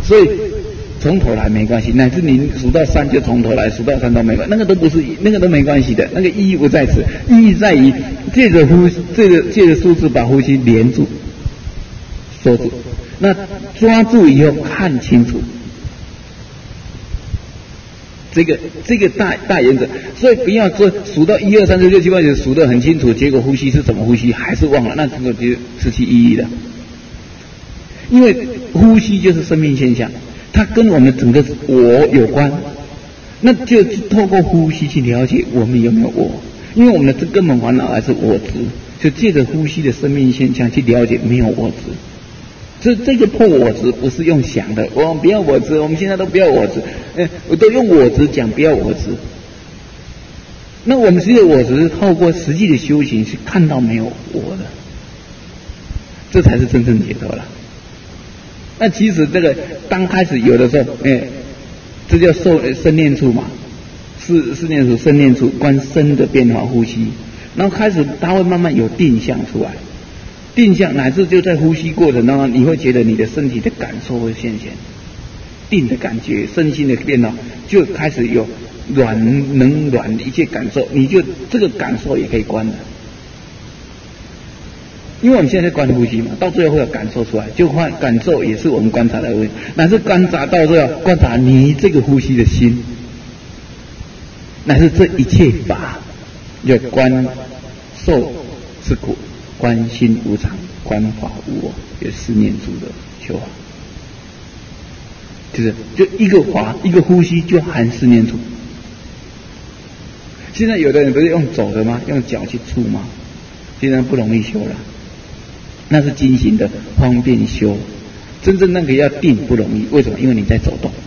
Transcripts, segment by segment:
所以从头来没关系，乃至你数到3就从头来，数到3都没关系，那个都不是，那个都没关系的，那个意义不在此，意义在于借着数字把呼吸连住、锁住，那抓住以后看清楚。这个大原则，所以不要说数到1、2、3、4、6、7、8、9数得很清楚，结果呼吸是怎么呼吸还是忘了，那这个就失去意义了。因为呼吸就是生命现象，它跟我们整个我有关，那就透过呼吸去了解我们有没有我，因为我们的根本烦恼还是我执，就借着呼吸的生命现象去了解没有我执。这个破我执不是用想的，我们不要我执，我们现在都不要我执，我都用我执讲不要我执。那我们实际我执是透过实际的修行是看到没有我的，这才是真正解脱了。那其实这个刚开始有的时候，这叫身念处嘛，是念处身念处观身的变化呼吸，然后开始它会慢慢有定向出来。定向乃至就在呼吸过程当中，你会觉得你的身体的感受会现前，定的感觉，身心的变化就开始有冷暖一切感受，你就这个感受也可以观的。因为我们现在在观呼吸嘛，到最后会有感受出来，就感受也是我们观察的问题，乃至观察到最后观察你这个呼吸的心，乃至这一切法，就观受是苦。观心无常，观法无我，有4念处的修法，就一个法一个呼吸就含4念处。现在有的人不是用走的吗？用脚去触吗？现在不容易修了，那是精行的方便修，真正那个要定不容易。为什么？因为你在走动。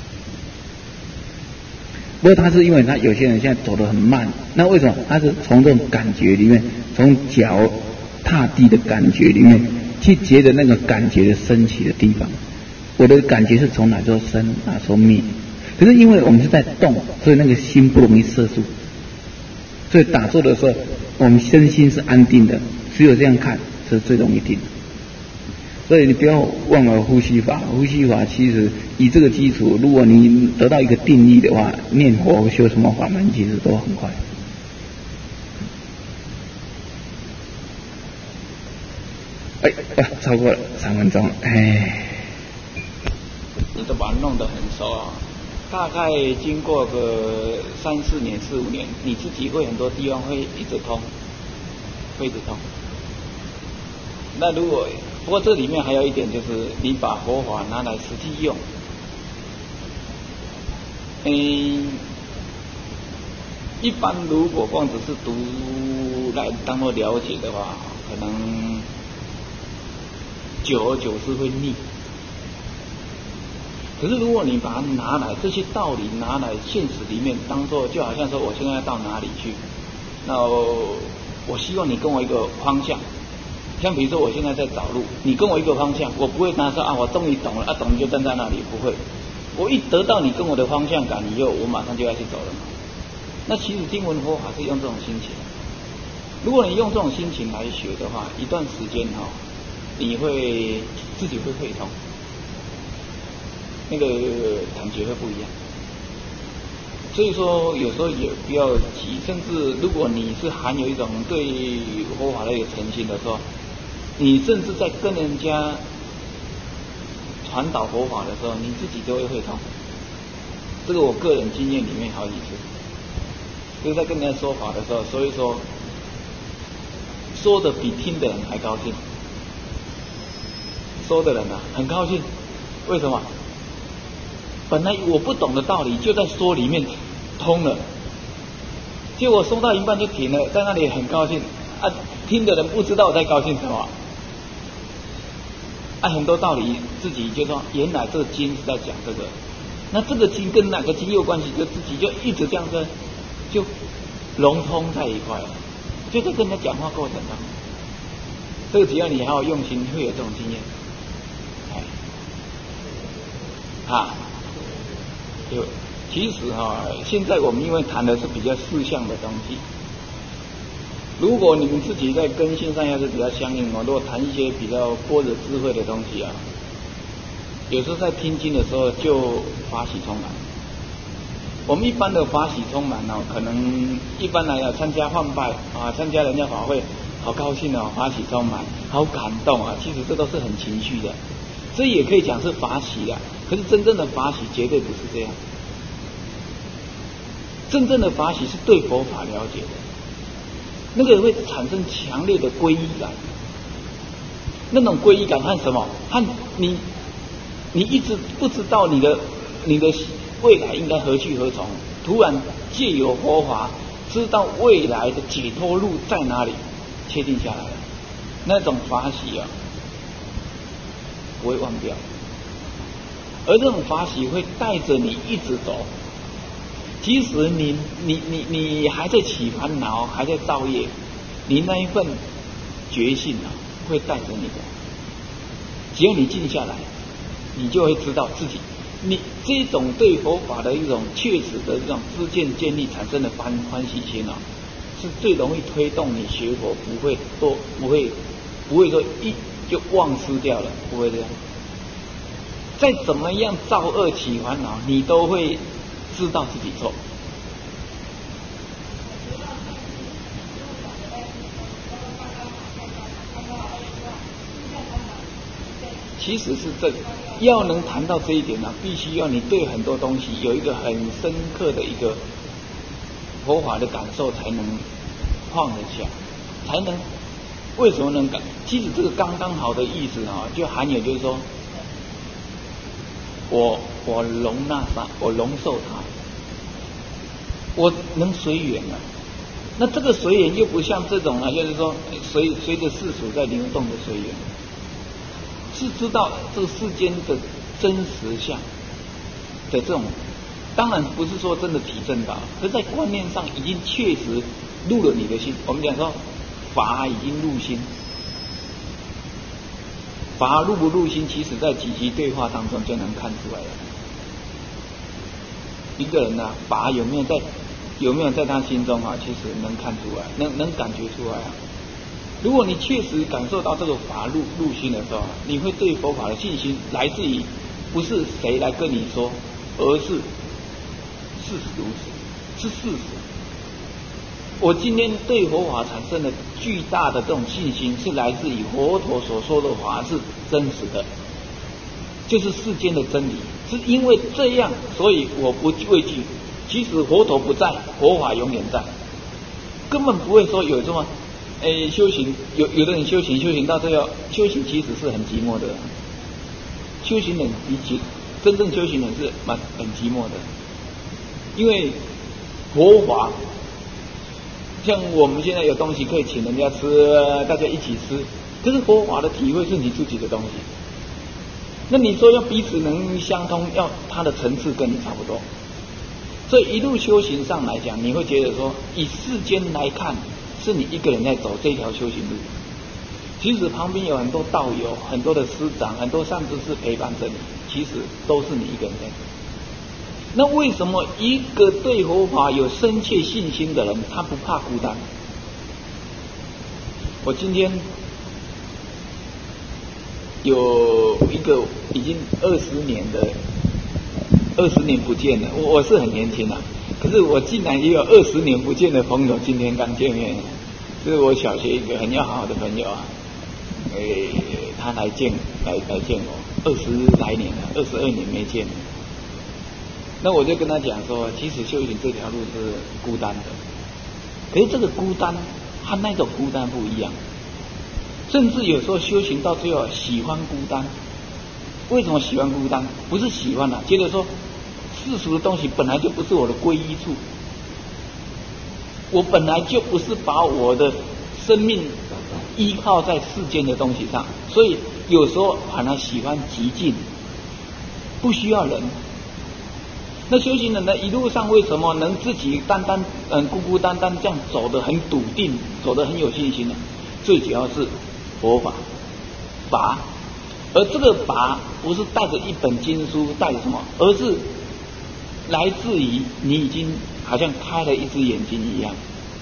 不过他是因为他有些人现在走得很慢，那为什么？他是从这种感觉里面，从脚踏地的感觉里面去觉得那个感觉的升起的地方，我的感觉是从哪时生哪时灭。可是因为我们是在动，所以那个心不容易摄住，所以打坐的时候我们身心是安定的，只有这样看是最容易定。所以你不要忘了呼吸法，呼吸法其实以这个基础，如果你得到一个定力的话，念佛修什么法门其实都很快。超过了3分钟， 你都把它弄得很熟啊。大概经过个3、4年、4、5年，你自己会很多地方会一直通，会一直通。那如果不过这里面还有一点就是，你把佛法拿来实际用，一般如果光只是读来当做了解的话，可能久而久之会腻。可是如果你把它拿来这些道理拿来现实里面当做，就好像说我现在到哪里去，那我希望你跟我一个方向。像比如说我现在在找路，你跟我一个方向，我不会拿说啊我终于懂了，懂就站在那里，不会。我一得到你跟我的方向感以后，我马上就要去走了嘛。那其实经文佛法是用这种心情，如果你用这种心情来学的话，一段时间你会自己会会通，那个感觉会不一样。所以说有时候也不要急，甚至如果你是含有一种对佛法的一个诚心的时候，你甚至在跟人家传导佛法的时候，你自己就会会通。这个我个人经验里面好几次，就是在跟人家说法的时候，所以说说的比听的人还高兴，说的人很高兴。为什么？本来我不懂的道理就在说里面通了，结果说到一半就停了，在那里很高兴听的人不知道我在高兴什么很多道理自己就说原来这个经是在讲这个，那这个经跟哪个经有关系，就自己就一直这样子就融通在一块了，就在跟他讲话过程当中，这个只要你还有用心会有这种经验其实现在我们因为谈的是比较事项的东西，如果你们自己在根性上要是比较相应如果谈一些比较般若智慧的东西有时候在听经的时候就法喜充满。我们一般的法喜充满哦，可能一般来参加换拜啊，参加人家法会，好高兴哦，法喜充满，好感动啊。其实这都是很情绪的，这也可以讲是法喜的。可是真正的法喜绝对不是这样，真正的法喜是对佛法了解的，那个会产生强烈的皈依感。那种皈依感和什么？和你一直不知道你的未来应该何去何从，突然借由佛法知道未来的解脱路在哪里，确定下来了，那种法喜啊，不会忘掉。而这种法喜会带着你一直走，即使你还在起烦恼，还在造业，你那一份觉性啊，会带着你走。只要你静下来，你就会知道自己，你这种对佛法的一种确实的这种知见建立产生的欢喜心啊，是最容易推动你学佛，不会说一就忘失掉了，不会这样。再怎么样造恶起烦恼，你都会知道自己错。其实是要能谈到这一点呢，必须要你对很多东西有一个很深刻的一个佛法的感受，才能放得下，才能为什么能感？其实这个刚刚好的意思啊，就含有就是说，我容纳它，我容受它，我能随缘啊。那这个随缘又不像这种啊，就是说随着世俗在流动的随缘。是知道这个世间的真实相的这种，当然不是说真的体证到，可是在观念上已经确实入了你的心。我们讲说法已经入心，法入不入心，其实在几集对话当中就能看出来了。一个人啊，法有没有在他心中啊，其实能看出来，能感觉出来啊。如果你确实感受到这个法入心的时候，你会对佛法的信心来自于不是谁来跟你说，而是事实如此，是事实。我今天对佛法产生的巨大的这种信心，是来自于佛陀所说的法是真实的，就是世间的真理。是因为这样，所以我不畏惧。即使佛陀不在，佛法永远在，根本不会说有这么。修行有的人修行到最后，修行其实是很寂寞的。修行人真正修行人是很寂寞的，因为佛法像我们现在有东西可以请人家吃，大家一起吃，可是佛法的体会是你自己的东西。那你说要彼此能相通，要它的层次跟你差不多。所以一路修行上来讲，你会觉得说，以世间来看。是你一个人在走这条修行路，其实旁边有很多道友、很多的师长、很多善知识陪伴着你，其实都是你一个人在走。那为什么一个对佛法有深切信心的人，他不怕孤单？我今天有一个已经20年不见了，我是很年轻啊。可是我竟然也有20年不见的朋友，今天刚见面。这是我小学一个很要好的朋友啊，他来见我，20来年了，22年没见了。那我就跟他讲说，其实修行这条路是孤单的，可是这个孤单和那种孤单不一样，甚至有时候修行到最后喜欢孤单。为什么喜欢孤单？不是喜欢啊，觉得说世俗的东西本来就不是我的皈依处，我本来就不是把我的生命依靠在世间的东西上，所以有时候反而喜欢寂静，不需要人。那修行人呢，一路上为什么能自己孤孤单单这样走得很笃定，走得很有信心呢？最主要是佛法，而这个法不是带着一本经书，带着什么，而是来自于你已经好像开了一只眼睛一样，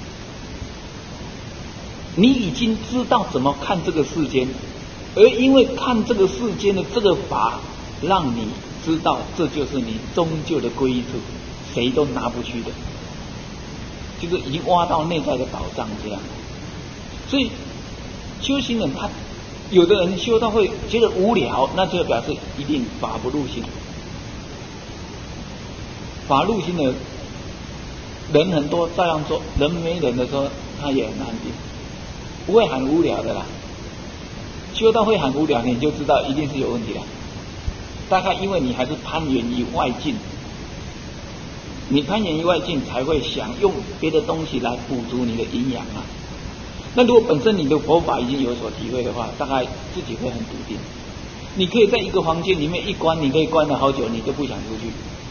你已经知道怎么看这个世间，而因为看这个世间的这个法让你知道这就是你终究的归处，谁都拿不去的，就是已经挖到内在的宝藏这样。所以修行人他有的人修到会觉得无聊，那就表示一定法不入心。法入心的人很多，照样做；人没人的时候，他也很安定，不会很无聊的啦。修到会很无聊，你就知道一定是有问题了。大概因为你还是攀缘于外境，你攀缘于外境才会想用别的东西来补足你的营养啊。那如果本身你的佛法已经有所体会的话，大概自己会很笃定。你可以在一个房间里面一关，你可以关了好久，你都不想出去。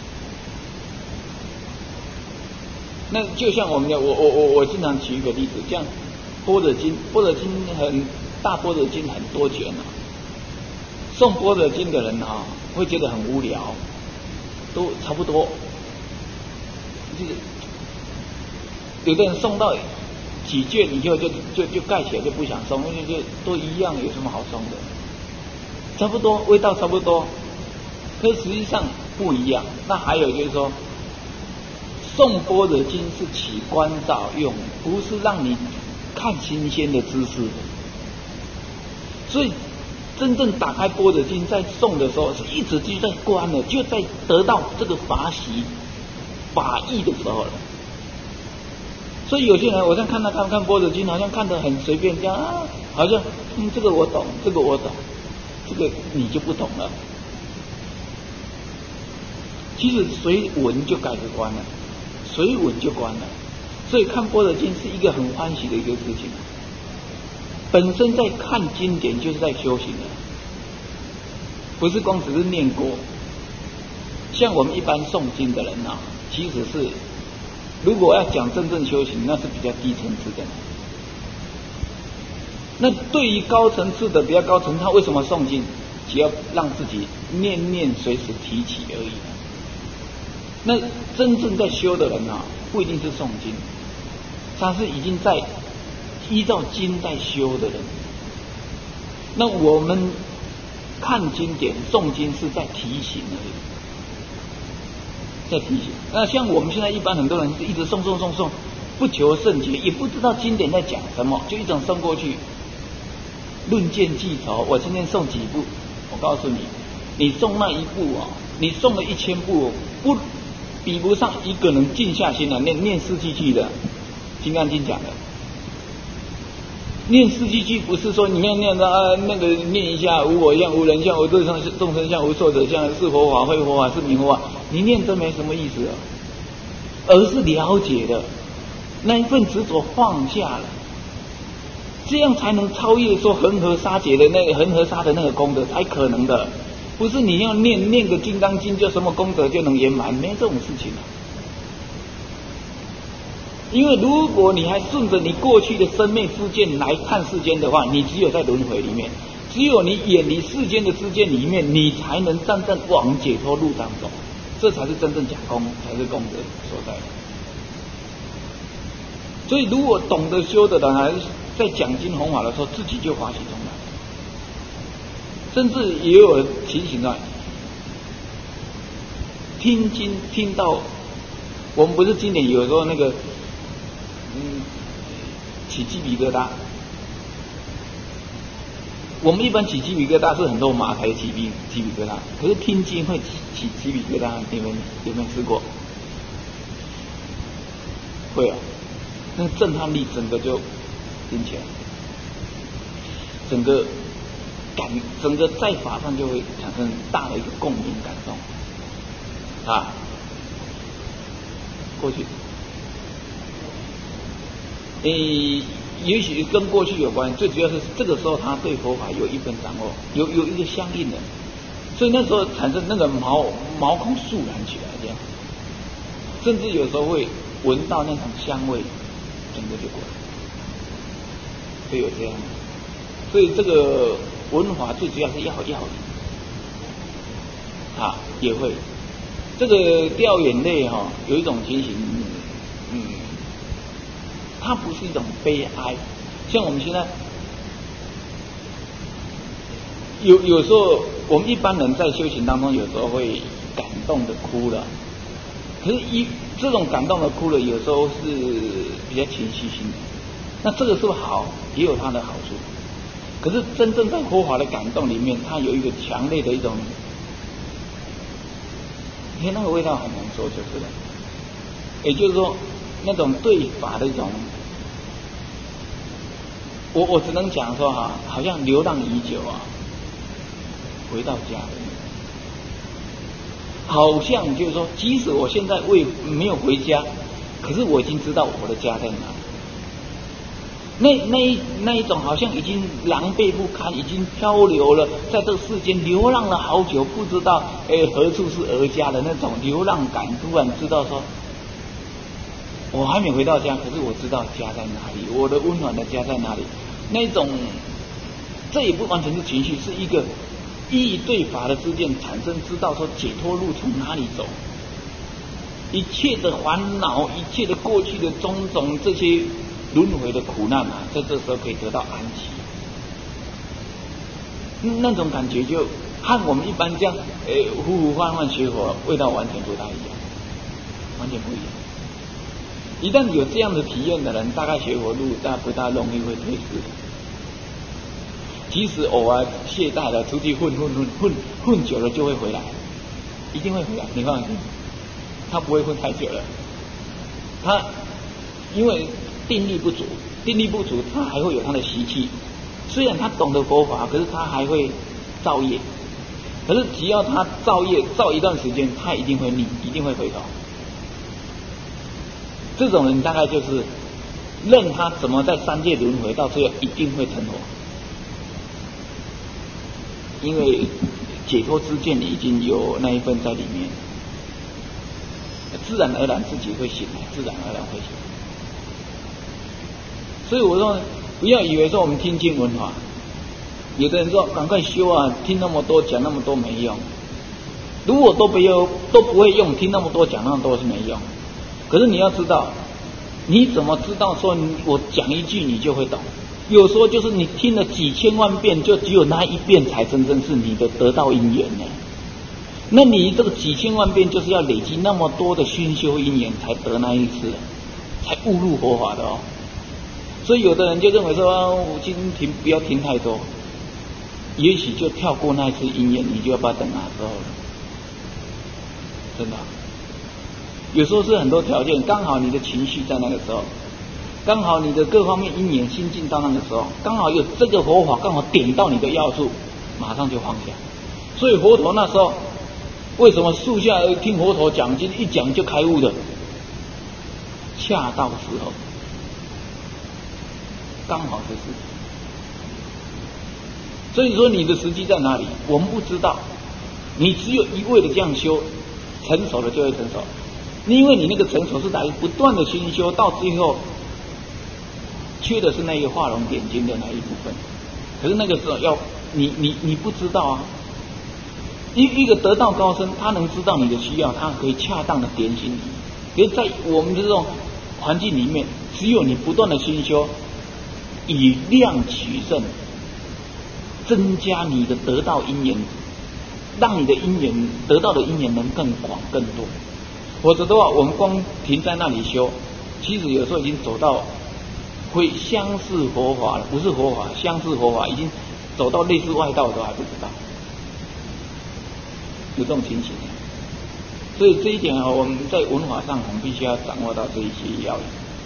那就像我经常举一个例子，像般若经大般若经很多卷啊，诵般若经的人啊，会觉得很无聊，都差不多。就是有的人诵到几卷以后就盖起来就不想诵，因为就都一样，有什么好诵的？差不多，味道差不多，可实际上不一样。那还有就是说，诵般若经是起观照用，不是让你看新鲜的知识。所以真正打开般若经在诵的时候，是一直就在观了，就在得到这个法喜法义的时候了。所以有些人我在看般若经，好像看得很随便这样啊，好像这个我懂，这个我懂，这个你就不懂了。其实随文就改个观了，随文就观了。所以看般若经是一个很欢喜的一个事情。本身在看经典就是在修行的，不是光只是念过。像我们一般诵经的人啊，其实是如果要讲真正修行，那是比较低层次的。那对于高层次的比较高层，他为什么诵经？只要让自己念念随时提起而已。那真正在修的人啊，不一定是诵经，他是已经在依照经在修的人。那我们看经典诵经是在提醒而已，在提醒。那像我们现在一般很多人是一直诵，不求甚解，也不知道经典在讲什么，就一种诵过去。论剑记仇，我今天诵几部，我告诉你，你诵那一部啊，你诵了1000部，不比不上一个人静下心来念四季句的。金刚经讲的，念四季句不是说你念的那个念一下无我相、无人相、无众生相、无寿者相，是佛法、非佛法、是名佛法，你念真没什么意思啊，而是了解的那一份执着放下了，这样才能超越说恒河沙劫的那个恒河沙的那个功德才可能的。不是你要念个金刚经就什么功德就能圆满，没这种事情啊。因为如果你还顺着你过去的生命知见来看世间的话，你只有在轮回里面，只有你远离世间的知见里面，你才能真正往解脱路上走，这才是真正讲功，才是功德所在。所以如果懂得修的人，还是在讲经弘法的时候，自己就欢喜充满。甚至也有情形啊，听经听到，我们不是经典有时候那个起鸡皮疙瘩，我们一般起鸡皮疙瘩是很多马才起鸡皮疙瘩，可是听经会起鸡皮疙瘩，你们有没有试过？会啊，那震撼力整个就引起来，整个在法上就会产生大的一个共鸣感动啊。过去也许跟过去有关，最主要是这个时候他对佛法有一份掌握，有一个相应的，所以那时候产生那个毛孔肃然起来，这样，甚至有时候会闻到那种香味，整个就过来，会有这样。所以这个文法最主要是要啊，也会这个掉眼泪哈，有一种情形，它不是一种悲哀，像我们现在有时候我们一般人在修行当中，有时候会感动的哭了。可是这种感动的哭了，有时候是比较情绪性的。那这个是不是好？也有它的好处。可是真正在佛法的感动里面，它有一个强烈的一种，因为那个味道很难说，就是了。也就是说，那种对法的一种，我只能讲说哈，好像流浪已久啊，回到家了。好像就是说，即使我现在没有回家，可是我已经知道我的家在哪里。那一种好像已经狼狈不堪，已经漂流了，在这个世间流浪了好久，不知道何处是儿家的那种流浪感，突然知道说，我还没回到家，可是我知道家在哪里，我的温暖的家在哪里。那种，这也不完全是情绪，是一个依对法的之见产生，知道说解脱路从哪里走，一切的烦恼，一切的过去的种种这些轮回的苦难啊，在这时候可以得到安息。那种感觉就和我们一般这样呼呼唤唤学佛味道完全不大一样，完全不一样。一旦有这样的体验的人，大概学佛路不大容易会退失。即使偶尔懈怠了，出去混久了就会回来，一定会回来，你放心，他不会混太久了。他因为定力不足，他还会有他的习气。虽然他懂得佛法，可是他还会造业。可是只要他造业造一段时间，他一定会腻，一定会回头。这种人大概就是任他怎么在三界轮回，到最后一定会成佛。因为解脱之见已经有那一份在里面，自然而然自己会醒来，自然而然会醒来。所以我说，不要以为说我们听经闻法，有的人说赶快修啊，听那么多讲那么多没用。如果都不会用，听那么多讲那么多是没用。可是你要知道，你怎么知道说我讲一句你就会懂？有时候就是你听了几千万遍，就只有那一遍才真正是你的得道因缘呢。那你这个几千万遍，就是要累积那么多的熏修因缘，才得那一次，才悟入佛法的哦。所以有的人就认为说，我今天不要听太多，也许就跳过那一次因缘，你就要不知道等哪时候了。真的，有时候是很多条件，刚好你的情绪在那个时候。刚好你的各方面因缘心境到那个时候，刚好有这个佛法刚好点到你的要素，马上就放下。所以佛陀那时候为什么树下听佛陀讲经，一讲就开悟的？恰到时候，刚好是时机。所以说你的时机在哪里？我们不知道。你只有一味的这样修，成熟了就会成熟。因为你那个成熟是来不断的熏修，到最后。缺的是那个画龙点睛的那一部分，可是那个时候要你不知道啊。一个得道高僧，他能知道你的需要，他可以恰当的点醒你。可是在我们的这种环境里面，只有你不断的熏修，以量取胜，增加你的得道因缘，让你的因缘得到的因缘能更广更多。否则的话，我们光停在那里修，其实有时候已经走到。会相似佛法了，不是佛法，相似佛法已经走到类似外道都还不知道，有这种情形。所以这一点啊，我们在文法上我们必须要掌握到这一些要领，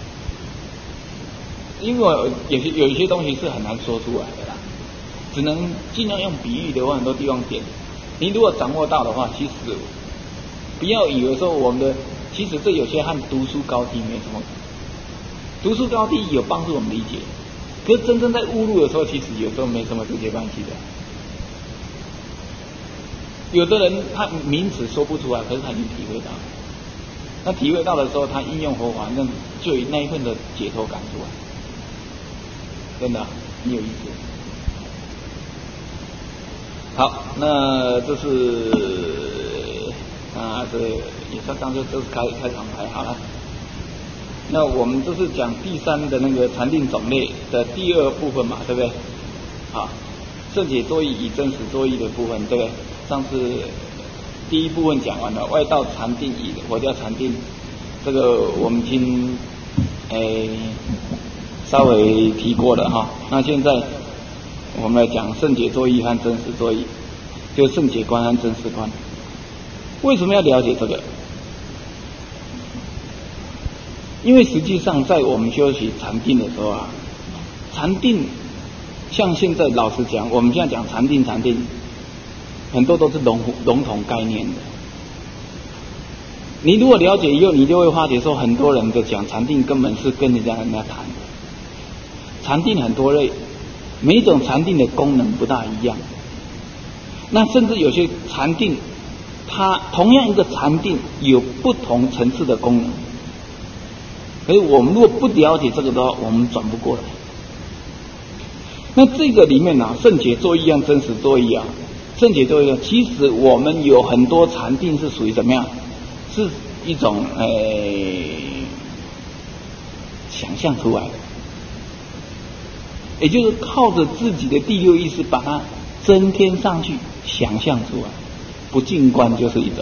因为有一些东西是很难说出来的啦，只能尽量用比喻的话，很多地方点。你如果掌握到的话，其实不要以为说我们的，其实这有些和读书高低没什么。读书高低有帮助我们理解，可是真正在悟入的时候，其实有时候没什么直接关系的。有的人他名词说不出来，可是他已经体会到了。那体会到的时候，他应用佛法，那就有那一份的解脱感出来。真的很有意思。好，那这是这也算当作这是开场白好了。那我们这是讲第三的那个禅定种类的第二部分嘛，对不对？好， 圣解作意与真实作意的部分，对不对？上次第一部分讲完了，外道禅定与佛教禅定，这个我们已经稍微提过了哈。那现在我们来讲圣解作意和真实作意，就圣解观和真实观。为什么要了解这个？因为实际上在我们修习禅定的时候啊，禅定像现在老实讲，我们现在讲禅定，很多都是笼统概念的。你如果了解以后，你就会发觉说，很多人的讲禅定根本是跟人家谈的。禅定很多类，每一种禅定的功能不大一样。那甚至有些禅定，它同样一个禅定有不同层次的功能。所以我们如果不了解这个的话，我们转不过来。那这个里面啊，圣解作意和真实作意啊，圣解作意其实我们有很多禅定是属于怎么样？是一种想象出来的，也就是靠着自己的第六意识把它增添上去，想象出来。不净观就是一种，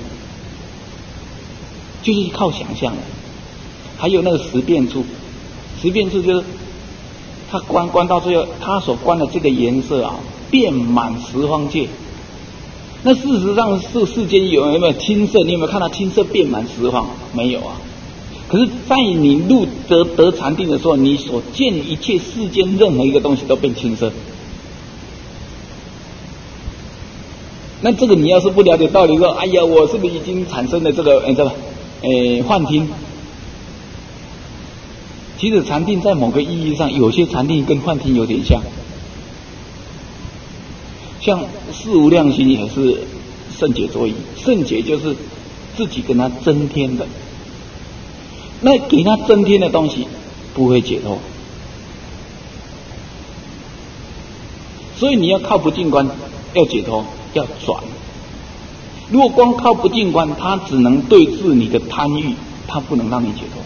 就是靠想象的。还有那个识变处，识变处就是他观到最后，他所观的这个颜色啊，遍满十方界。那事实上是世间有没有青色？你有没有看到青色遍满十方？没有啊。可是，在你入得禅定的时候，你所见一切世间任何一个东西都变青色。那这个你要是不了解道理，说哎呀，我是不是已经产生了这个幻听？其实禅定在某个意义上，有些禅定跟幻听有点像，像四无量心也是圣解作意，圣解就是自己跟他增添的，那给他增添的东西不会解脱，所以你要靠不净观，要解脱要转。如果光靠不净观，它只能对治你的贪欲，它不能让你解脱。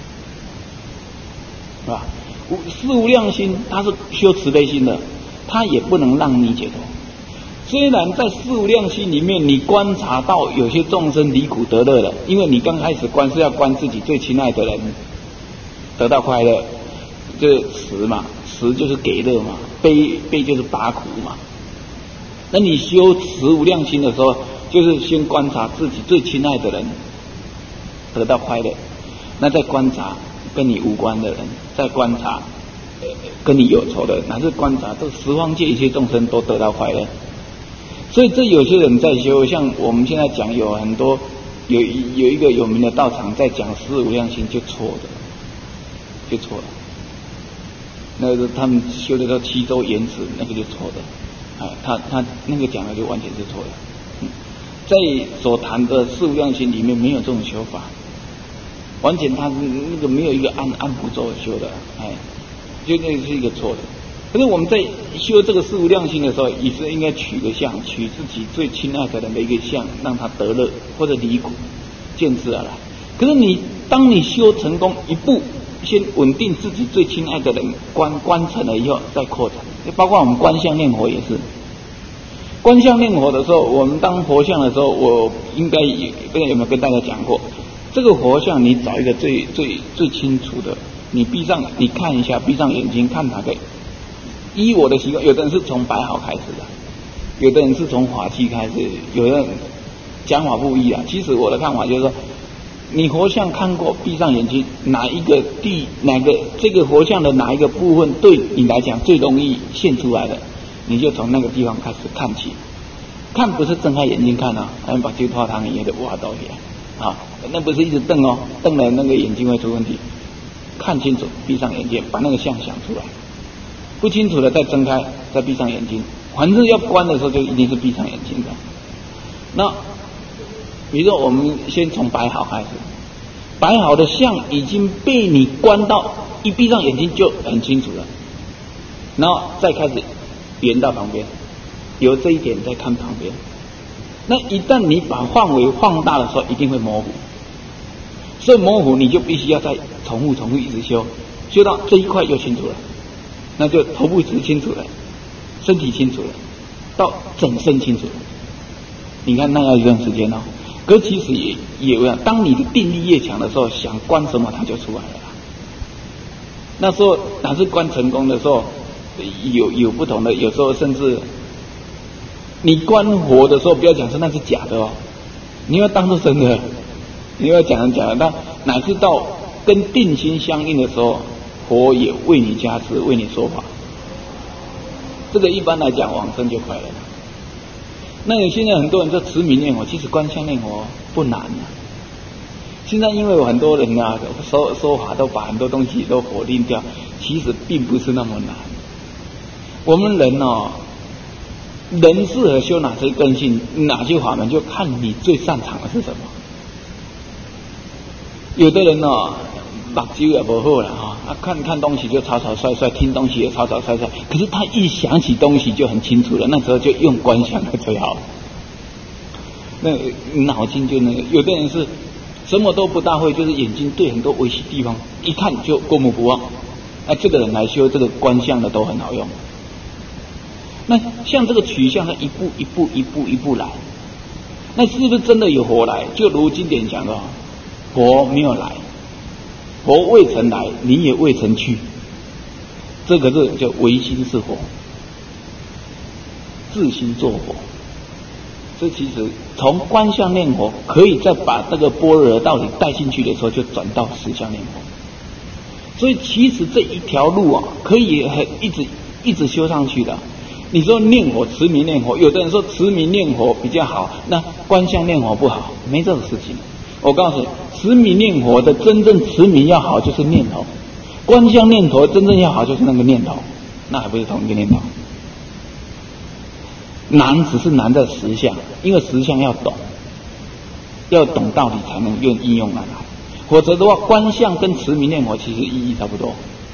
是吧？四无量心，它是修慈悲心的，它也不能让你解脱。虽然在四无量心里面，你观察到有些众生离苦得乐了，因为你刚开始观是要观自己最亲爱的人得到快乐，这慈嘛，慈就是给乐嘛，悲就是拔苦嘛。那你修慈无量心的时候，就是先观察自己最亲爱的人得到快乐，那再观察跟你无关的人，再观察跟你有仇的人，乃至观察这十方界一切众生都得到快乐。所以这有些人在修，像我们现在讲有很多有一个有名的道场在讲四无量心就错了。那个他们修的叫七周言辞，那个就错的。他那个讲的就完全是错的。在所谈的四无量心里面没有这种修法。完全他那个没有一个按步骤修的，就那是一个错的。可是我们在修这个四无量心的时候，也是应该取个相，取自己最亲爱的人的一个相，让他得乐或者离苦，见之而来。可是当你修成功一步，先稳定自己最亲爱的人，观成了以后再扩展。包括我们观相念佛也是，观相念佛的时候，我们当佛像的时候，我应该不知道有没有跟大家讲过。这个佛像，你找一个最清楚的，你看一下，闭上眼睛看哪个。依我的习惯，有的人是从白毫开始的，有的人是从法器开始，有的人讲法不一啊。其实我的看法就是说，你佛像看过，闭上眼睛，哪个这个佛像的哪一个部分对你来讲最容易现出来的，你就从那个地方开始看起。看不是睁开眼睛看啊，把这泡汤也得挖到起来。那不是一直瞪哦，瞪了那个眼睛会出问题。看清楚，闭上眼睛，把那个相想出来。不清楚的再睁开，再闭上眼睛。反正要关的时候，就一定是闭上眼睛的。那比如说，我们先从白毫开始，白毫的相已经被你关到，一闭上眼睛就很清楚了。然后再开始圆到旁边，由这一点再看旁边。那一旦你把范围放大的时候，一定会模糊。所以模糊，你就必须要再重复一直修，修到这一块就清楚了，那就头部值清楚了，身体清楚了， 到整身清楚。你看那要一段时间哦。可其实也一样，当你的定力越强的时候，想观什么它就出来了。那时候哪是观成功的时候，有不同的，有时候甚至你观佛的时候，不要讲说那是假的哦，你要当作真的，你要讲假的。那乃至到跟定心相应的时候，佛也为你加持，为你说法。这个一般来讲往生就快了。那你现在很多人就持名念佛，其实观相念佛不难啊。现在因为有很多人啊说法都把很多东西都否定掉，其实并不是那么难。我们人哦，人适合修哪些根性、哪些法门，就看你最擅长的是什么。有的人哦，目睭也不好了啊，看东西就草草率率，听东西也草草率率。可是他一想起东西就很清楚了，那时候就用观想的最好。那脑筋就那个，有的人是什么都不大会，就是眼睛对很多微细地方一看就过目不忘。这个人来修这个观相的都很好用。那像这个取向，它一步来，那是不是真的有佛来？就如经典讲的，佛没有来。佛未曾来，你也未曾去，这个是叫唯心是佛，自心作佛。这其实从观相念佛，可以再把这个般若道理带进去的时候，就转到实相念佛。所以其实这一条路啊，可以一直修上去的。你说念佛持名念佛，有的人说持名念佛比较好，那观相念佛不好，没这种事情。我告诉你，持名念佛的真正持名要好就是念头，观相念头真正要好就是那个念头，那还不是同一个念头。难只是难在实相，因为实相要懂道理才能用应用来，否则的话，观相跟持名念佛其实意义差不多。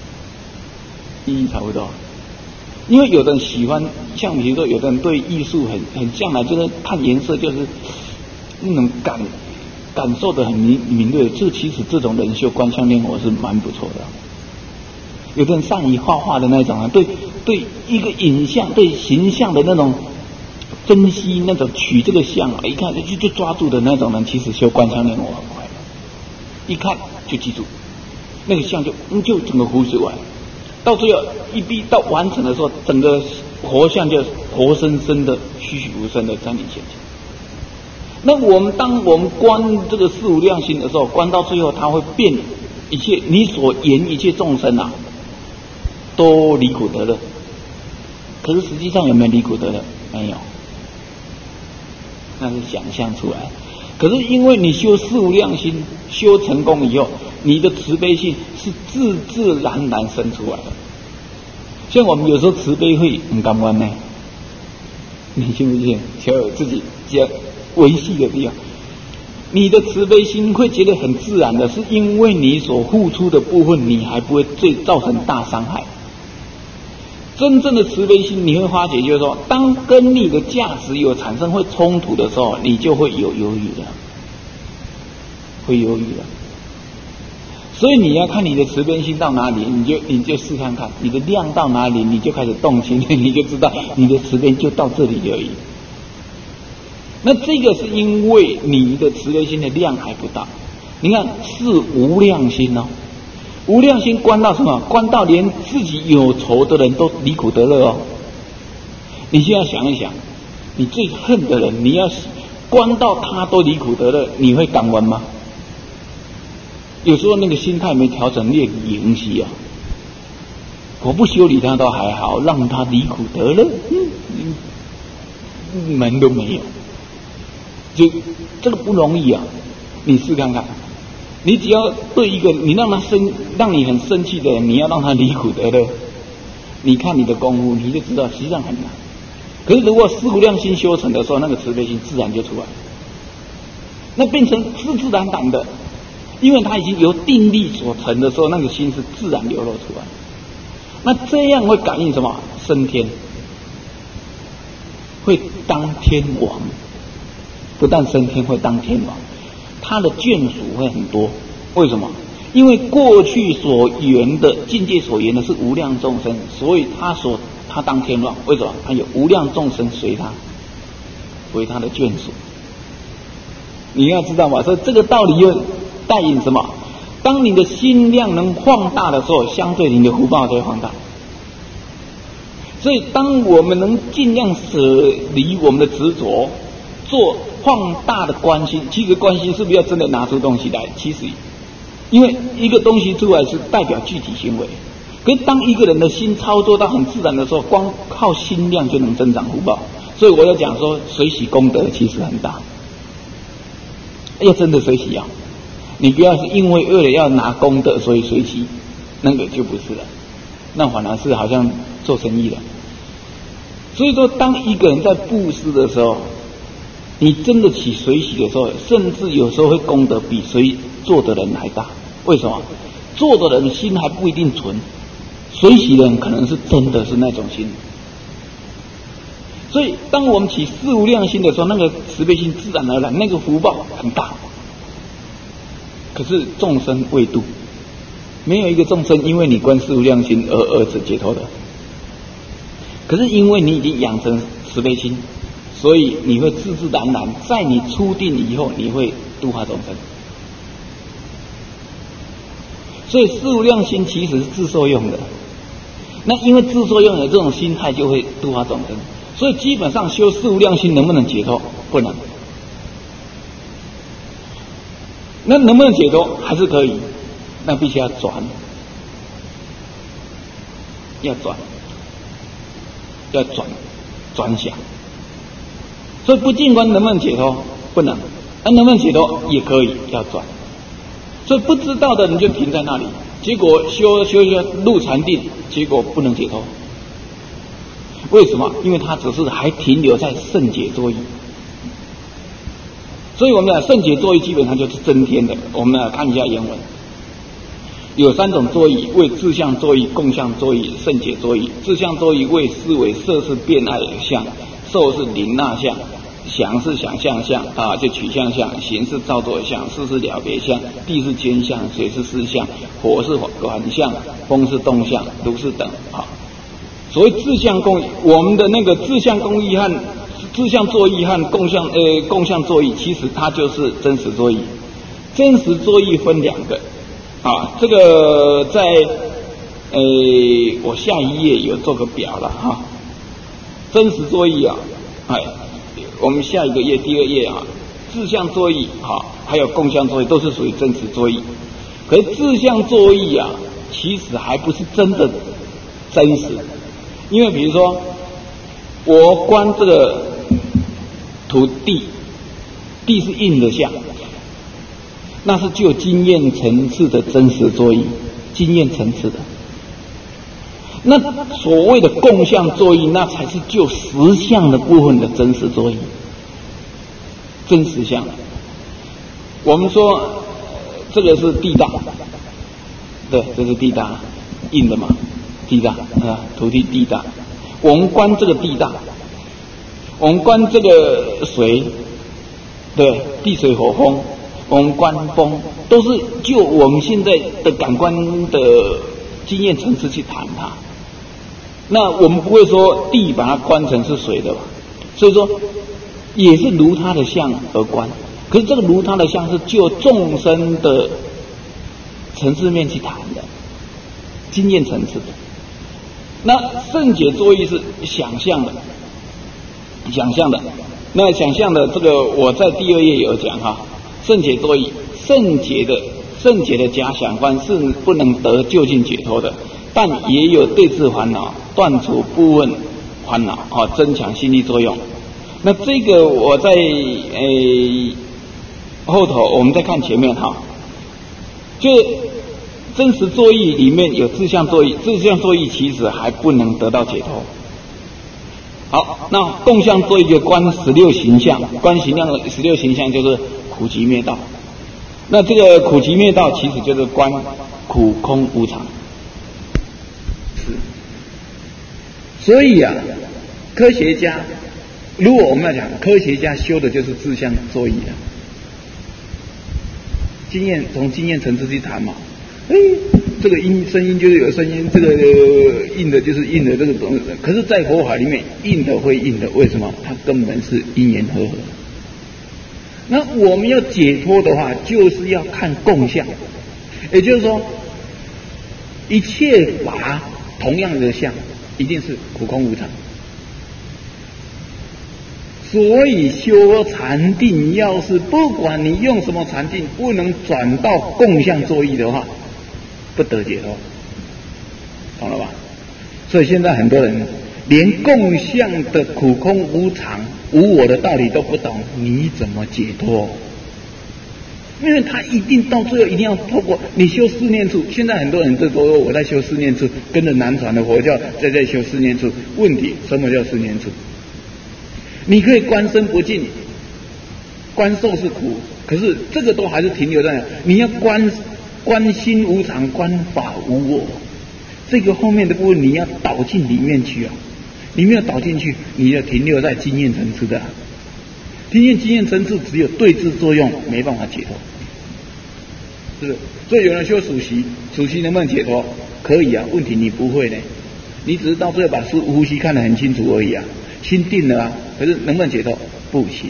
因为有的人喜欢，像比如说有的人对艺术很向来，就是看颜色就是那种感受的很敏锐，这其实这种人修观相念佛是蛮不错的。有的人善于画画的那种啊，对一个影像、对形象的那种分析，那种取这个像啊，一看就抓住的那种人，其实修观相念佛很快，一看就记住那个像就整个胡水完，到最后一逼到完成的时候，整个活像就活生生的、栩栩如生的在你前前。那当我们观这个四无量心的时候，观到最后，它会变一切你所言一切众生啊，都离苦得乐。可是实际上有没有离苦得乐？没有，那是想象出来。可是因为你修四无量心修成功以后，你的慈悲心是自然生出来的。像我们有时候慈悲会很感恩呢，你信不信？只有自己讲维系的地方，你的慈悲心会觉得很自然的，是因为你所付出的部分，你还不会造成大伤害。真正的慈悲心，你会发觉就是说，当跟你的价值有产生会冲突的时候，你就会有犹豫的，所以你要看你的慈悲心到哪里，你就试看看，你的量到哪里，你就开始动心，你就知道你的慈悲就到这里而已。那这个是因为你的慈悲心的量还不大。你看是无量心哦，无量心观到什么？观到连自己有仇的人都离苦得乐哦。你现在想一想，你最恨的人，你要观到他都离苦得乐，你会感恩吗？有时候那个心态没调整，你也影息啊。我不修理他都还好，让他离苦得乐，门都没有。就这个不容易啊！你试看看，你只要对一个你让你很生气的人，你要让他离苦得乐，你看你的功夫，你就知道实际上很难。可是如果四无量心修成的时候，那个慈悲心自然就出来，那变成自然的，因为它已经由定力所成的时候，那个心是自然流露出来。那这样会感应什么？升天，会当天王。不但升天，会当天王，他的眷属会很多。为什么？因为过去所缘的境界所缘的是无量众生，所以他所他当天王，为什么？他有无量众生随他，为他的眷属。你要知道嘛，所以这个道理又带引什么？当你的心量能放大的时候，相对你的福报就会放大。所以，当我们能尽量舍离我们的执着，做放大的关心，其实关心是不是要真的拿出东西来？其实，因为一个东西出来是代表具体行为，可是当一个人的心操作到很自然的时候，光靠心量就能增长福报。所以我要讲说，随喜功德其实很大，要真的随喜啊！你不要是因为了要拿功德所以随喜，那个就不是了，那反而是好像做生意了。所以说，当一个人在布施的时候，你真的起随喜的时候，甚至有时候会功德比随做的人还大。为什么？做的人心还不一定纯，随喜的人可能是真的是那种心。所以，当我们起四无量心的时候，那个慈悲心自然而然，那个福报很大。可是众生未度，没有一个众生因为你观四无量心而解脱的。可是因为你已经养成慈悲心，所以你会自自然然，在你出定以后，你会度化众生。所以四无量心其实是自受用的。那因为自受用的这种心态，就会度化众生。所以基本上修四无量心能不能解脱？不能。那能不能解脱？还是可以，那必须要转，要转想。所以不尽观能不能解脱？不能。那能不能解脱？也可以，要转。所以不知道的人就停在那里，结果修入禅定，结果不能解脱。为什么？因为他只是还停留在圣解作意。所以我们讲圣解作意基本上就是增添的。我们来看一下原文，有三种作意：为自相作意、共相作意、圣解作意。自相作意为思维色是变爱相，受是临那相，想是想象相啊，就取向相，行是造作相，事是了别相，地是间相，水是思相，火是环相，风是动相，如是等啊。所谓自相共，我们的那个自相共意和自相作意和共相作意，其实它就是真实作意。真实作意分两个啊，这个在我下一页有做个表了哈。真实作意啊，我们下一个页第二页啊，自相作意还有共相作意都是属于真实作意。可是自相作意啊，其实还不是真的真实。因为比如说，我观这个土地，地是硬的相，那是具有经验层次的真实作意，经验层次的。那所谓的共相作意，那才是就实相的部分的真实作意，真实相。我们说这个是地大，对，这是地大，硬的嘛。地大啊，土地地大，我们观这个地大，我们观这个水，对，地水火风，我们观风，都是就我们现在的感官的经验层次去谈它。那我们不会说地把它观成是水的吧？所以说也是如它的相而观，可是这个如它的相是就众生的层次面去谈的，经验层次的。那圣解作意是想象的，那想象的这个我在第二页有讲哈，圣解作意，圣解的假想观是不能得究竟解脱的，但也有对治烦恼、断除部分烦恼增强心力作用。那这个我在后头我们再看前面哈，就真实作意里面有自相作意，自相作意其实还不能得到解脱。好，那共相作意就观16形象，观16形象就是苦集灭道。那这个苦集灭道其实就是观苦空无常。 是，所以啊，科学家，如果我们要讲科学家修的就是自相作意啊，从经验层次去谈嘛。 这个声音就是有声音，这个硬的就是硬的，这个东西。可是，在佛法里面，硬的会硬的，为什么？它根本是因缘和合。那我们要解脱的话，就是要看共相，也就是说，一切法同样的相，一定是苦空无常。所以修禅定，要是不管你用什么禅定，不能转到共相作意的话，不得解脱，懂了吧？所以现在很多人连共相的苦空无常、无我的道理都不懂，你怎么解脱？因为他一定到最后一定要透过你修四念处。现在很多人都说我在修四念处，跟着南传的佛教在修四念处。问题什么叫四念处？你可以观身不净，观受是苦，可是这个都还是停留在你要观心无常，观法无我。这个后面的部分你要导进里面去啊，你没有导进去，你要停留在经验层次的啊。经验层次只有对治作用，没办法解脱，是不是？所以有人修数息能不能解脱？可以啊，问题你不会呢，你只是到最后把呼吸看得很清楚而已啊，心定了啊，可是能不能解脱？不行。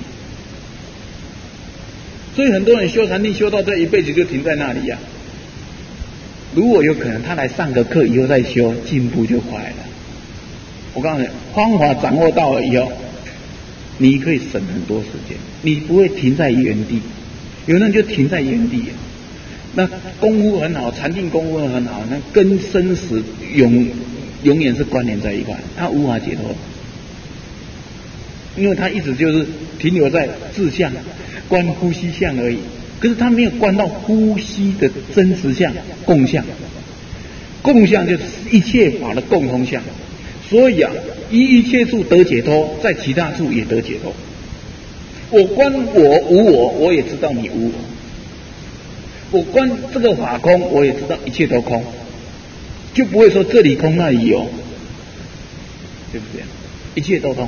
所以很多人修禅定修到这一辈子就停在那里呀。如果有可能，他来上个课以后再修，进步就快了。我告诉你，方法掌握到了以后，你可以省很多时间，你不会停在原地。有人就停在原地，那功夫很好，禅定功夫很好，那跟生死永远是关联在一块，他无法解脱，因为他一直就是停留在自相、观呼吸相而已。可是他没有观到呼吸的真实相、共相。共相就是一切法的共同相。所以啊，一切处得解脱，在其他处也得解脱。我观我无我，我也知道你无我；我观这个法空，我也知道一切都空，就不会说这里空那里有，对不对？一切都空。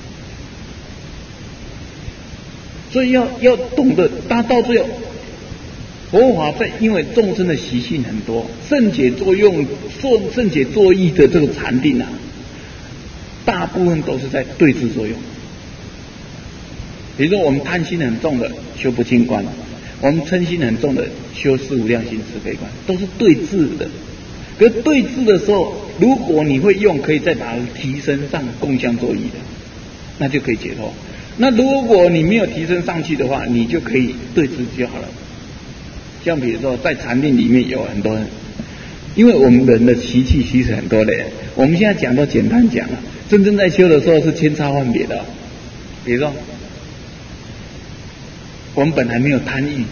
所以要懂得，他到最后，佛法在因为众生的习性很多，圣解作用、圣解作意的这个禅定啊，大部分都是在对治作用。比如说我们贪心很重的修不净观，我们嗔心很重的修四无量心慈悲观，都是对治的。可是对治的时候，如果你会用，可以再把它提升上共相作意的，那就可以解脱。那如果你没有提升上去的话，你就可以对治就好了。像比如说在禅定里面有很多人，因为我们人的习气其实很多的，我们现在讲都简单讲了，真正在修的时候是千差万别的。比如说我们本来没有贪欲，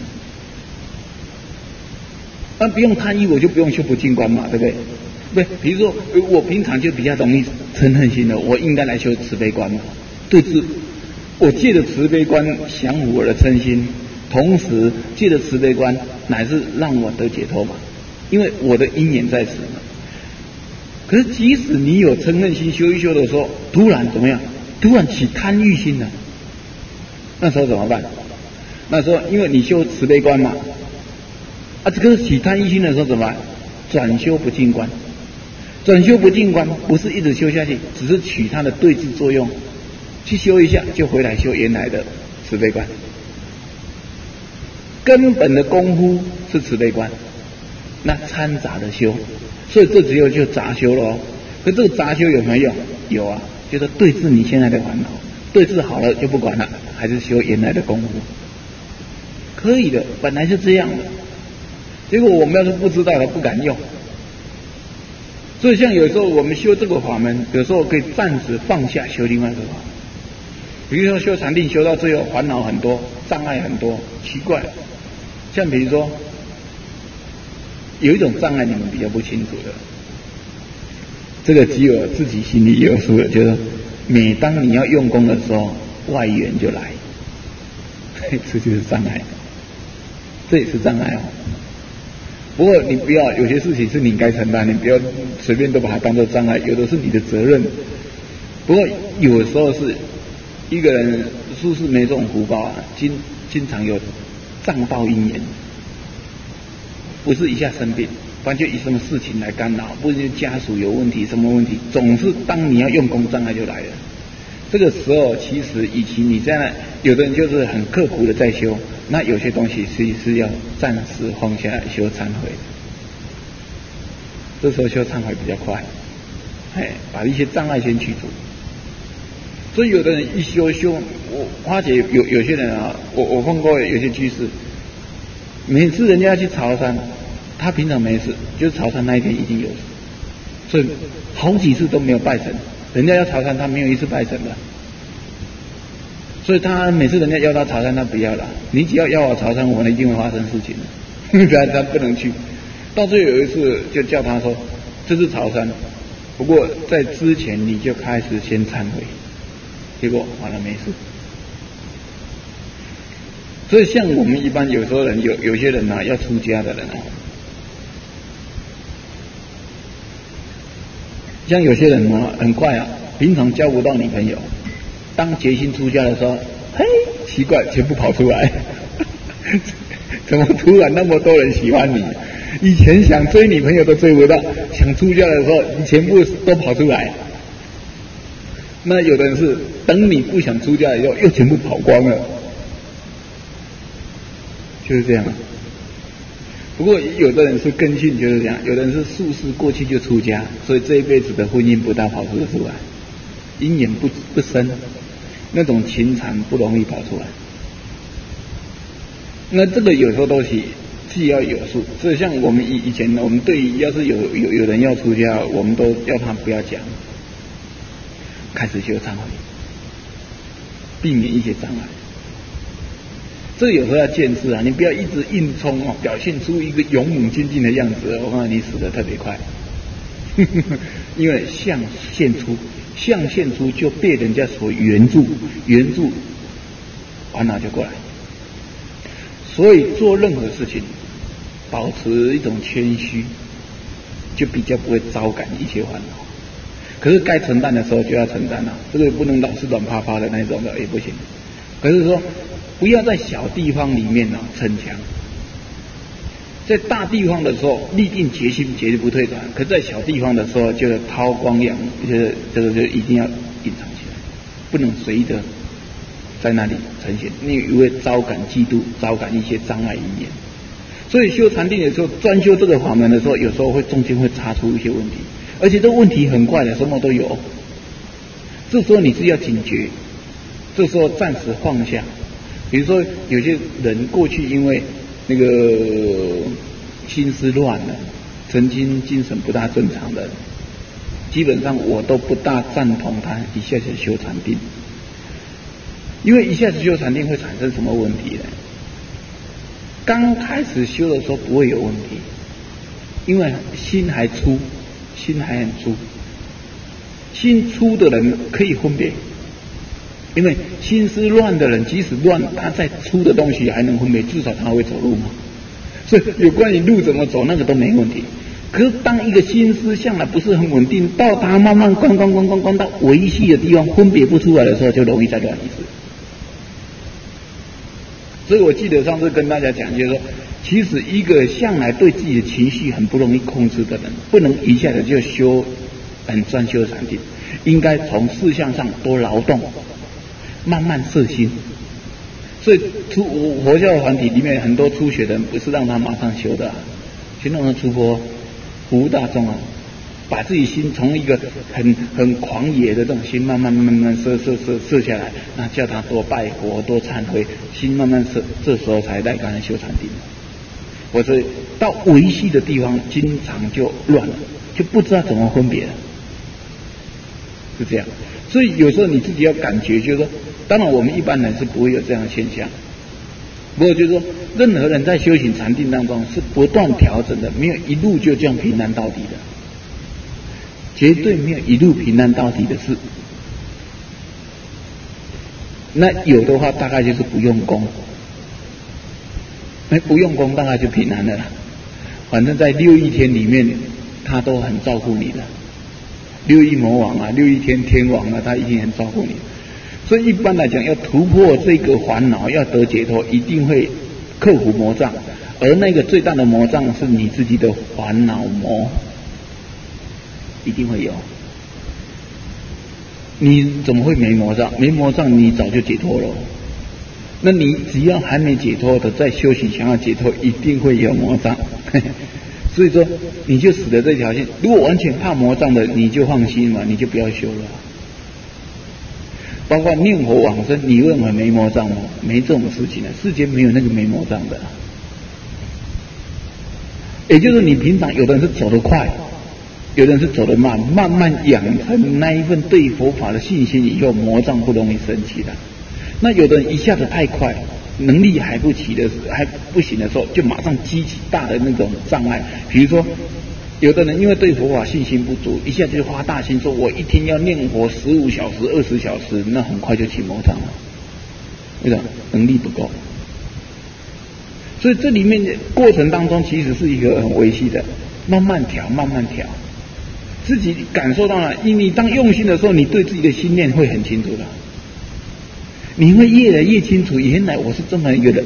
那不用贪欲我就不用修不净观嘛，对不对？对，比如说我平常就比较容易嗔恨心的，我应该来修慈悲观嘛，对治。我借着慈悲观降服我的嗔心，同时借着慈悲观乃是让我得解脱嘛，因为我的因缘在此嘛。可是即使你有嗔恨心，修一修的时候，突然怎么样？突然起贪欲心了，那时候怎么办？那时候因为你修慈悲观嘛，这个起贪欲心的时候怎么办？转修不净观。转修不净观不是一直修下去，只是取它的对治作用。去修一下，就回来修原来的慈悲观。根本的功夫是慈悲观，那掺杂的修，所以这只有就杂修了哦。可这个杂修有没有用？有啊，就是对治你现在的烦恼，对治好了就不管了，还是修原来的功夫，可以的，本来就这样的。结果我们要是不知道了，不敢用。所以像有时候我们修这个法门，有时候可以暂时放下修另外一个法门。比如说修禅定修到最后烦恼很多，障碍很多，奇怪。像比如说有一种障碍你们比较不清楚的，这个只有自己心里有数的，就是每当你要用功的时候，外缘就来，这就是障碍，这也是障碍哦。不过你不要，有些事情是你该承担，你不要随便都把它当作障碍，有的是你的责任。不过有时候是一个人是不是没这种福报啊？经常有障道因缘，不是一下生病， 不然就以什么事情来干扰，不然就家属有问题，什么问题，总是当你要用功，障碍就来了。这个时候，其实以及你在那，有的人就是很刻苦的在修，那有些东西是要暂时放下来修忏悔。这时候修忏悔比较快，把一些障碍先去除。所以有的人一修，我花姐有些人啊，我碰过有些居士，每次人家要去潮汕，他平常没事，就是潮汕那一天一定有事，所以好几次都没有拜神。人家要潮汕，他没有一次拜神的，所以他每次人家要他潮汕，他不要了。你只要我潮汕，我们一定会发生事情的，他不能去。到最后有一次就叫他说，这是潮汕，不过在之前你就开始先忏悔，结果完了没事。所以像我们一般有时候人有些人啊，要出家的人啊，像有些人啊，很快啊，平常交不到女朋友，当决心出家的时候，嘿，奇怪，全部跑出来，怎么突然那么多人喜欢你？以前想追女朋友都追不到，想出家的时候，你全部都跑出来。那有的人是等你不想出家以后，又全部跑光了，就是这样。不过有的人是根性就是这样，有的人是宿世过去就出家，所以这一辈子的婚姻不大跑出来，姻缘不深，那种情缠不容易跑出来。那这个有时候都是既要有数，所以像我们以前我们对于要是有人要出家，我们都要他不要讲，开始修忏悔，避免一些障碍。这有时候要见识啊，你不要一直硬冲哦，表现出一个勇猛精进的样子，我告诉你死得特别快。因为相现出就被人家所援助，烦恼就过来。所以做任何事情，保持一种谦虚，就比较不会招感一切烦恼。可是该承担的时候就要承担啊，这个不能老是软趴趴的那种的也不行。可是说，不要在小地方里面啊逞强，在大地方的时候立定决心，绝对不退转。可是在小地方的时候，就韬光养，这个就一定要隐藏起来，不能随意的在那里呈现，你会招感嫉妒，招感一些障碍因缘。所以修禅定的时候，专修这个法门的时候，有时候会中间会插出一些问题，而且这问题很快的，什么都有。这时候你是要警觉，这时候暂时放下。比如说有些人过去因为那个心思乱了，曾经精神不大正常的，基本上我都不大赞同他一下子修禅定，因为一下子修禅定会产生什么问题呢？刚开始修的时候不会有问题，因为心还粗，心还很粗，心粗的人可以分别。因为心思乱的人，即使乱，他在粗的东西还能分别，至少他会走路嘛。所以有关于路怎么走，那个都没问题。可是当一个心思向来不是很稳定，到他慢慢关到维系的地方分别不出来的时候，就容易再乱一次。所以我记得上次跟大家讲，就是说，其实一个向来对自己的情绪很不容易控制的人，不能一下子就修很专修禅定，应该从事项上多劳动。慢慢摄心，所以佛教团体里面很多初学的人不是让他马上修的，去让他出佛服务大众啊，把自己心从一个很狂野的这种心慢慢摄下来，那叫他多拜佛多忏悔，心慢慢摄，这时候才来跟他修禅定。或者到维系的地方，经常就乱了，就不知道怎么分别了，是这样。所以有时候你自己要感觉，就是说，当然我们一般人是不会有这样的现象。不过就是说，任何人在修行禅定当中是不断调整的，没有一路就这样平安到底的，绝对没有一路平安到底的事。那有的话，大概就是不用功，不用功大概就平安了啦。反正在6亿天里面，他都很照顾你的。6亿魔王啊，6亿天王啊，他一定很照顾你。所以一般来讲，要突破这个烦恼，要得解脱，一定会克服魔障， 而那个最大的魔障是你自己的烦恼魔，一定会有。你怎么会没魔障？没魔障你早就解脱了。那你只要还没解脱的，在修行想要解脱，一定会有魔障。所以说，你就死了这条线。如果完全怕魔障的，你就放心嘛，你就不要修了。包括念佛往生，你认为没魔障吗？没这种事情的，世间没有那个没魔障的。也就是你平常有的人是走得快，有的人是走得慢，慢慢养成那一份对佛法的信心以后，魔障不容易升起的。那有的人一下子太快，能力还不行的时候，就马上激起大的那种障碍。比如说，有的人因为对佛法信心不足，一下子就发大心，说我一天要念佛15小时、20小时，那很快就起魔障了。为什么？能力不够。所以这里面的过程当中，其实是一个很维系的，慢慢调，慢慢调，自己感受到了。你当用心的时候，你对自己的心念会很清楚的。你会越来越清楚，原来我是这么一个人，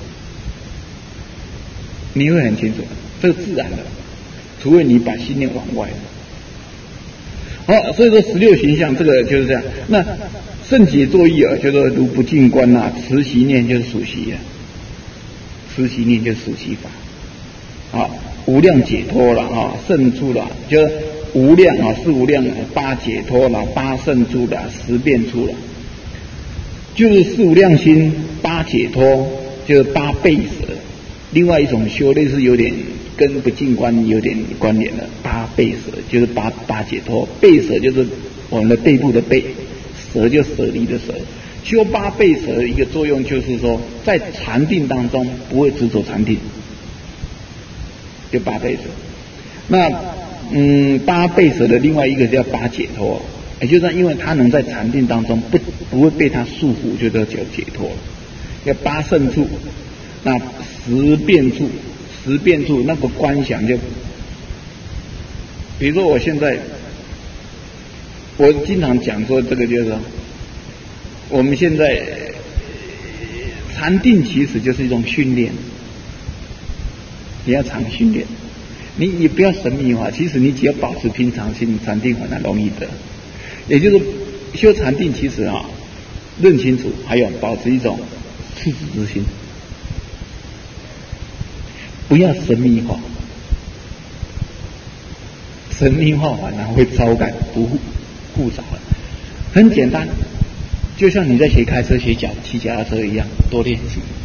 你会很清楚，这是自然的，除非你把心念往外。好，所以说16形象这个就是这样。那圣解作意啊，叫做如不净观啊，持习念就是属习啊，持习念就是属习法。啊，无量解脱了啊，胜处了，就是无量啊，是无量八解脱了，八胜处了，十变处了。就是四无量心，八解脱，就是八倍舍。另外一种修类似有点跟不净观有点关联的，八倍舍就是八解脱，倍舍就是我们的背部的背，舍就舍离的舍。修八倍舍的一个作用就是说，在禅定当中不会执着禅定，就八倍舍。那八倍舍的另外一个叫八解脱。也就是说，因为他能在禅定当中不会被他束缚，就叫解脱了。要八胜处，那十变处那个观想就，比如说我现在，我经常讲说这个就是说，我们现在禅定其实就是一种训练，你要常训练，你不要神秘化，其实你只要保持平常心，禅定很容易得。也就是修禅定，其实啊，认清楚，还有保持一种赤子之心，不要神秘化，神秘化反而会招感不护着。很简单，就像你在开车、骑脚踏车一样，多练习。